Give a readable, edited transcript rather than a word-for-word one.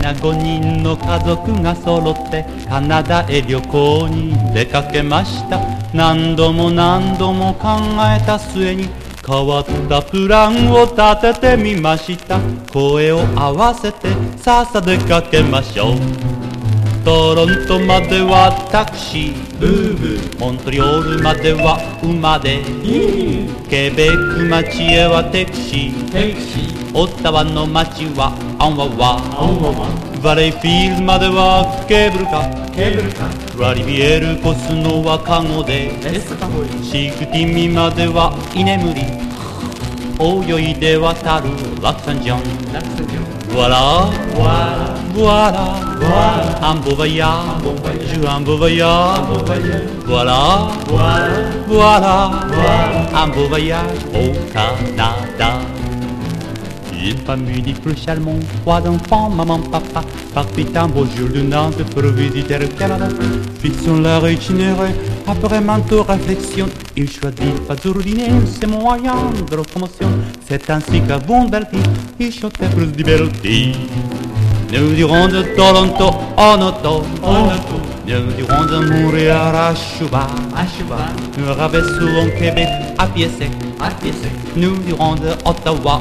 な5人の家族が揃ってカナダへ旅行に出かけました。何度も何度も考えた末に変わったプランを立ててみました。声を合わせてさっさ出かけましょう。トロントまではタクシー、ブーブー。モントリオールまでは馬で、ケベック町へはタクシー、オッタワの町はアンワワ、バレーフィールドまではケーブルカー、ラリビエル越すのはカゴで、シークティミまでは居眠り、泳いで渡るラクサンジョン。Voilà, voilà, un beau voyage, un beau voyage. Voilà, voilà, un beau voyage au Canada. Une famille dit plus charmant, 3 enfants, maman, papa, partit un beau jour de Nantes pour visiter le Canada. Fixons leur itinéraire, après maintes réflexions, ils choisissent pas d'ordinaire ces moyens de locomotion. C'est ainsi qu'à Bondelpi, ils chantaient plus divertis. Nous dirons de Toronto en auto, nous dirons de Montréal à Chuba, nous rabaissons au Québec à pied sec, nous dirons de Ottawa